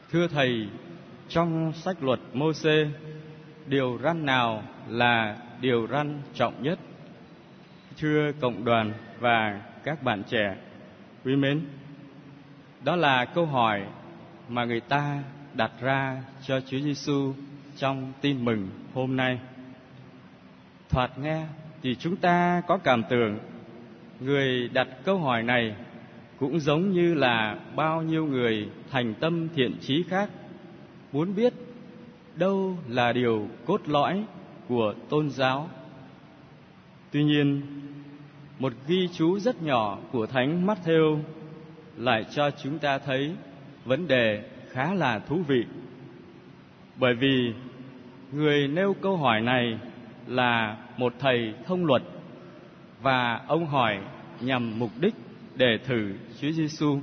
Thưa Thầy, trong sách luật Mô-sê, điều răn nào là điều răn trọng nhất? Thưa cộng đoàn và các bạn trẻ quý mến, đó là câu hỏi mà người ta đặt ra cho Chúa Giêsu trong tin mừng hôm nay. Thoạt nghe thì chúng ta có cảm tưởng người đặt câu hỏi này cũng giống như là bao nhiêu người thành tâm thiện chí khác, muốn biết đâu là điều cốt lõi của tôn giáo. Tuy nhiên, một ghi chú rất nhỏ của Thánh Mát-thêu lại cho chúng ta thấy vấn đề khá là thú vị. Bởi vì người nêu câu hỏi này là một thầy thông luật, và ông hỏi nhằm mục đích để thử Chúa Giêsu.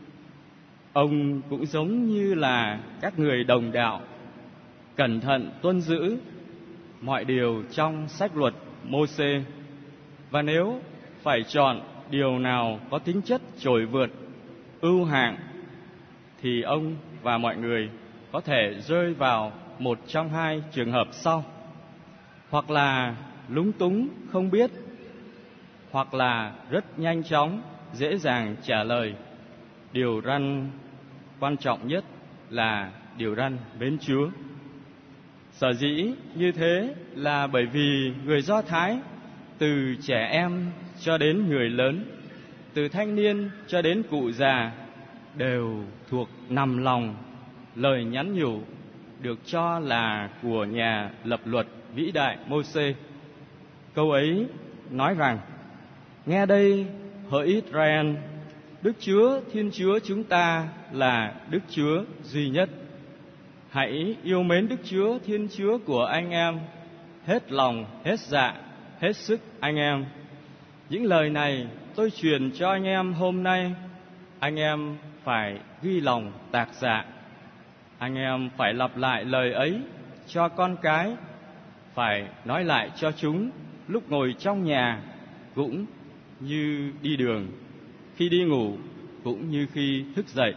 Ông cũng giống như là các người đồng đạo, cẩn thận tuân giữ mọi điều trong sách luật Mô-sê, và nếu phải chọn điều nào có tính chất trội vượt, ưu hạng, thì ông và mọi người có thể rơi vào một trong hai trường hợp sau: hoặc là lúng túng không biết, hoặc là rất nhanh chóng dễ dàng trả lời. Điều răn quan trọng nhất là điều răn mến Chúa. Sở dĩ như thế là bởi vì người Do Thái, từ trẻ em cho đến người lớn, từ thanh niên cho đến cụ già, đều thuộc nằm lòng lời nhắn nhủ được cho là của nhà lập luật vĩ đại Mô-sê. Câu ấy nói rằng: nghe đây, hỡi Israel, Đức Chúa Thiên Chúa chúng ta là Đức Chúa duy nhất. Hãy yêu mến Đức Chúa Thiên Chúa của anh em hết lòng, hết dạ, hết sức anh em. Những lời này tôi truyền cho anh em hôm nay. Anh em phải ghi lòng tạc dạ. Anh em phải lặp lại lời ấy cho con cái, phải nói lại cho chúng lúc ngồi trong nhà, cũng như đi đường, khi đi ngủ, cũng như khi thức dậy.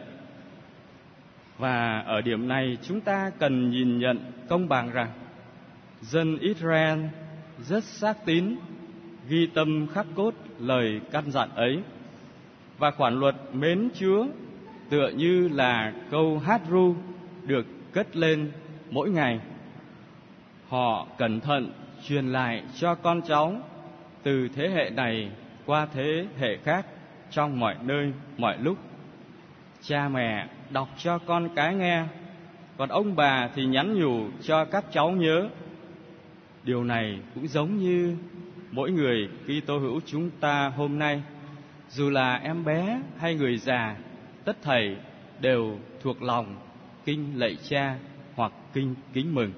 Và ở điểm này chúng ta cần nhìn nhận công bằng rằng dân Israel rất xác tín, ghi tâm khắc cốt lời căn dặn ấy. Và khoản luật mến Chúa tựa như là câu hát ru được cất lên mỗi ngày. Họ cẩn thận truyền lại cho con cháu từ thế hệ này qua thế hệ khác trong mọi nơi, mọi lúc. Cha mẹ đọc cho con cái nghe, còn ông bà thì nhắn nhủ cho các cháu nhớ. Điều này cũng giống như mỗi người Kitô hữu chúng ta hôm nay, dù là em bé hay người già, tất thảy đều thuộc lòng kinh lạy cha hoặc kinh kính mừng.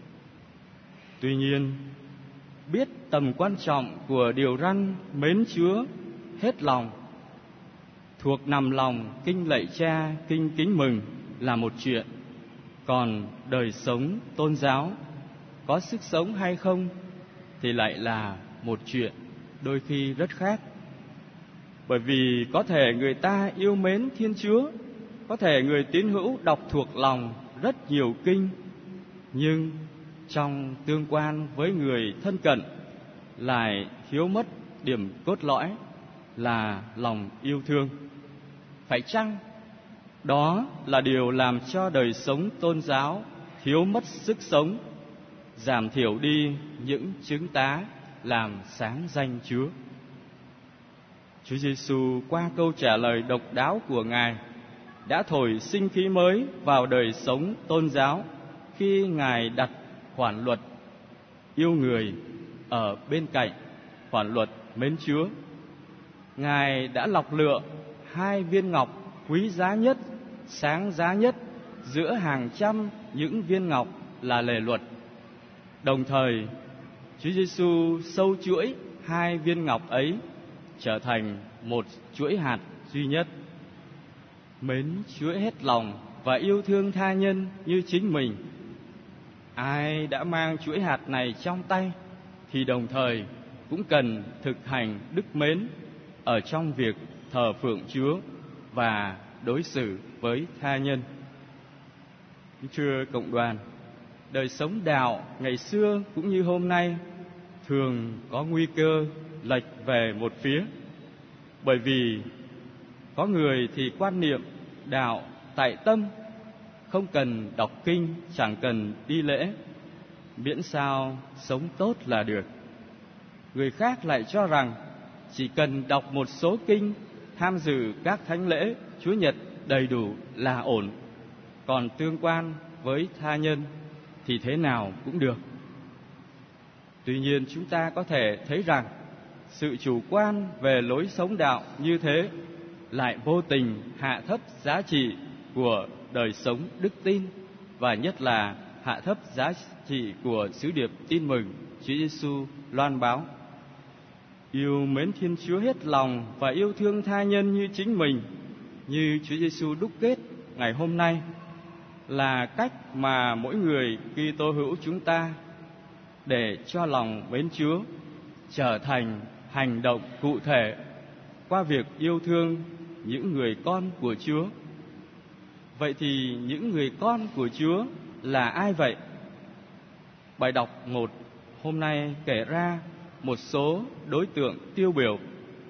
Tuy nhiên, biết tầm quan trọng của điều răn mến Chúa hết lòng, thuộc nằm lòng kinh lạy cha, kinh kính mừng là một chuyện, còn đời sống tôn giáo có sức sống hay không thì lại là một chuyện đôi khi rất khác. Bởi vì có thể người ta yêu mến Thiên Chúa, có thể người tín hữu đọc thuộc lòng rất nhiều kinh, nhưng trong tương quan với người thân cận lại thiếu mất điểm cốt lõi là lòng yêu thương. Phải chăng đó là điều làm cho đời sống tôn giáo thiếu mất sức sống, giảm thiểu đi những chứng tá làm sáng danh Chúa? Chúa Giêsu qua câu trả lời độc đáo của Ngài đã thổi sinh khí mới vào đời sống tôn giáo khi Ngài đặt khoản luật yêu người ở bên cạnh khoản luật mến Chúa. Ngài đã lọc lựa hai viên ngọc quý giá nhất, sáng giá nhất giữa hàng trăm những viên ngọc là lề luật. Đồng thời, Chúa Giêsu sâu chuỗi hai viên ngọc ấy trở thành một chuỗi hạt duy nhất. Mến Chúa hết lòng và yêu thương tha nhân như chính mình. Ai đã mang chuỗi hạt này trong tay thì đồng thời cũng cần thực hành đức mến ở trong việc thờ phượng Chúa và đối xử với tha nhân. Thưa cộng đoàn, đời sống đạo ngày xưa cũng như hôm nay thường có nguy cơ lệch về một phía. Bởi vì có người thì quan niệm đạo tại tâm, không cần đọc kinh, chẳng cần đi lễ, miễn sao sống tốt là được. Người khác lại cho rằng chỉ cần đọc một số kinh, tham dự các thánh lễ, Chúa Nhật đầy đủ là ổn. Còn tương quan với tha nhân thì thế nào cũng được. Tuy nhiên chúng ta có thể thấy rằng sự chủ quan về lối sống đạo như thế lại vô tình hạ thấp giá trị của đời sống đức tin, và nhất là hạ thấp giá trị của sứ điệp tin mừng Chúa Giêsu loan báo. Yêu mến Thiên Chúa hết lòng và yêu thương tha nhân như chính mình, như Chúa Giêsu đúc kết ngày hôm nay, là cách mà mỗi người Kitô hữu chúng ta để cho lòng mến Chúa trở thành hành động cụ thể qua việc yêu thương những người con của Chúa. Vậy thì những người con của Chúa là ai vậy? Bài đọc 1 hôm nay kể ra một số đối tượng tiêu biểu.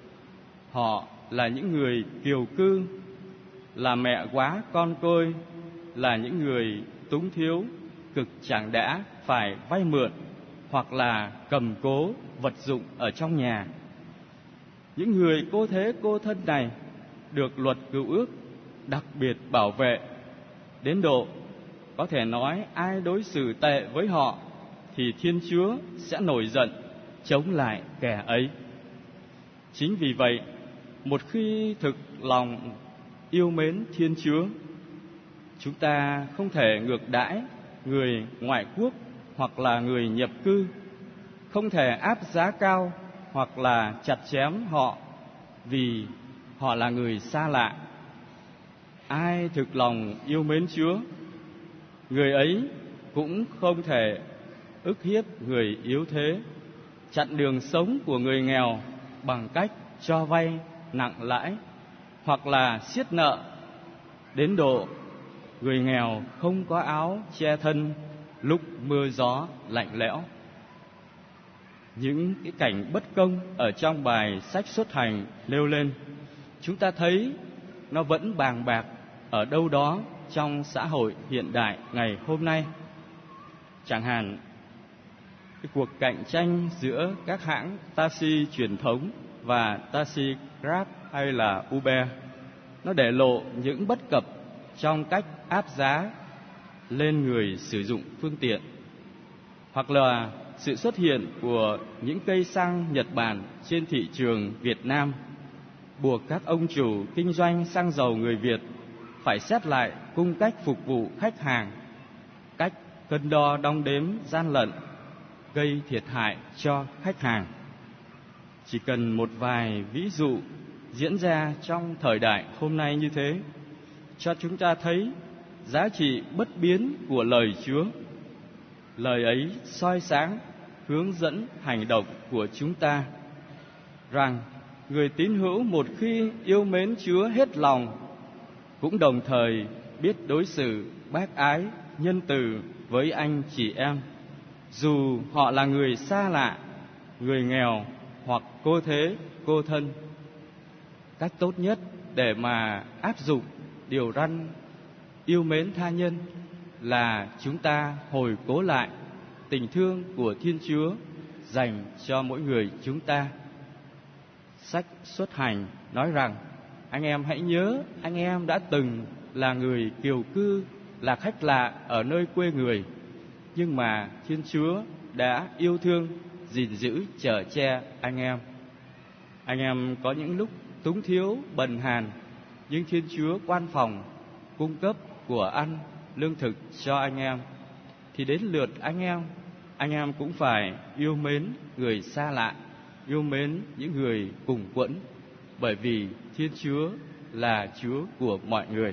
Họ là những người kiều cư, là mẹ góa con côi, là những người túng thiếu, cực chẳng đã phải vay mượn hoặc là cầm cố vật dụng ở trong nhà. Những người cô thế cô thân này được luật cựu ước đặc biệt bảo vệ, đến độ có thể nói ai đối xử tệ với họ thì Thiên Chúa sẽ nổi giận chống lại kẻ ấy. Chính vì vậy, một khi thực lòng yêu mến Thiên Chúa, chúng ta không thể ngược đãi người ngoại quốc hoặc là người nhập cư, không thể áp giá cao hoặc là chặt chém họ vì họ là người xa lạ. Ai thực lòng yêu mến Chúa, người ấy cũng không thể ức hiếp người yếu thế, chặn đường sống của người nghèo bằng cách cho vay nặng lãi hoặc là siết nợ, đến độ người nghèo không có áo che thân lúc mưa gió lạnh lẽo. Những cái cảnh bất công ở trong bài sách Xuất Hành nêu lên, chúng ta thấy nó vẫn bàng bạc ở đâu đó trong xã hội hiện đại ngày hôm nay. Chẳng hạn cái cuộc cạnh tranh giữa các hãng taxi truyền thống và taxi Grab hay là Uber, nó để lộ những bất cập trong cách áp giá lên người sử dụng phương tiện, hoặc là sự xuất hiện của những cây xăng Nhật Bản trên thị trường Việt Nam buộc các ông chủ kinh doanh xăng dầu người Việt phải xét lại cung cách phục vụ khách hàng, cách cân đo đong đếm gian lận, gây thiệt hại cho khách hàng. Chỉ cần một vài ví dụ diễn ra trong thời đại hôm nay như thế, cho chúng ta thấy giá trị bất biến của lời Chúa. Lời ấy soi sáng, hướng dẫn hành động của chúng ta, rằng người tín hữu một khi yêu mến Chúa hết lòng, cũng đồng thời biết đối xử bác ái, nhân từ với anh chị em, dù họ là người xa lạ, người nghèo hoặc cô thế, cô thân. Cách tốt nhất để mà áp dụng điều răn yêu mến tha nhân là chúng ta hồi cố lại tình thương của Thiên Chúa dành cho mỗi người chúng ta. Sách Xuất Hành nói rằng, anh em hãy nhớ anh em đã từng là người kiều cư, là khách lạ ở nơi quê người, nhưng mà Thiên Chúa đã yêu thương, gìn giữ, chở che anh em. Anh em có những lúc túng thiếu, bần hàn, nhưng Thiên Chúa quan phòng, cung cấp của ăn, lương thực cho anh em, thì đến lượt anh em cũng phải yêu mến người xa lạ, yêu mến những người cùng quẫn, bởi vì Thiên Chúa là Chúa của mọi người.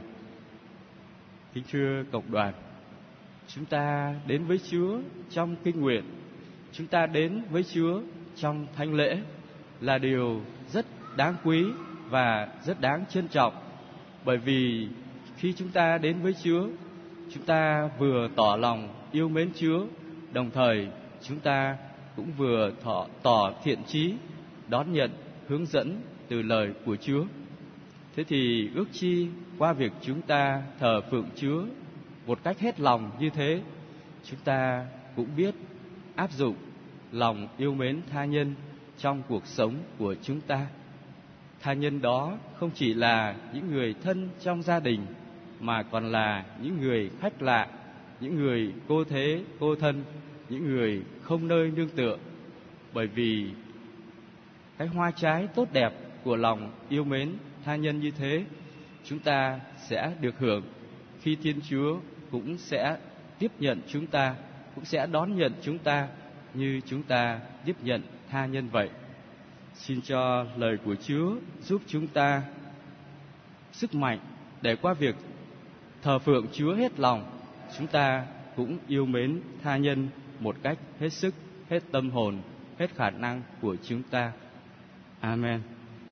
Kính thưa cộng đoàn, chúng ta đến với Chúa trong kinh nguyện, chúng ta đến với Chúa trong thánh lễ là điều rất đáng quý và rất đáng trân trọng, bởi vì khi chúng ta đến với Chúa, chúng ta vừa tỏ lòng yêu mến Chúa, đồng thời chúng ta cũng vừa tỏ thiện chí đón nhận hướng dẫn từ lời của Chúa. Thế thì ước chi qua việc chúng ta thờ phượng Chúa một cách hết lòng như thế, chúng ta cũng biết áp dụng lòng yêu mến tha nhân trong cuộc sống của chúng ta. Tha nhân đó không chỉ là những người thân trong gia đình, mà còn là những người khách lạ, những người cô thế, cô thân, những người không nơi nương tựa. Bởi vì cái hoa trái tốt đẹp của lòng yêu mến tha nhân như thế, chúng ta sẽ được hưởng khi Thiên Chúa cũng sẽ tiếp nhận chúng ta, cũng sẽ đón nhận chúng ta như chúng ta tiếp nhận tha nhân vậy. Xin cho lời của Chúa giúp chúng ta sức mạnh để qua việc thờ phượng Chúa hết lòng, chúng ta cũng yêu mến tha nhân một cách hết sức, hết tâm hồn, hết khả năng của chúng ta. Amen.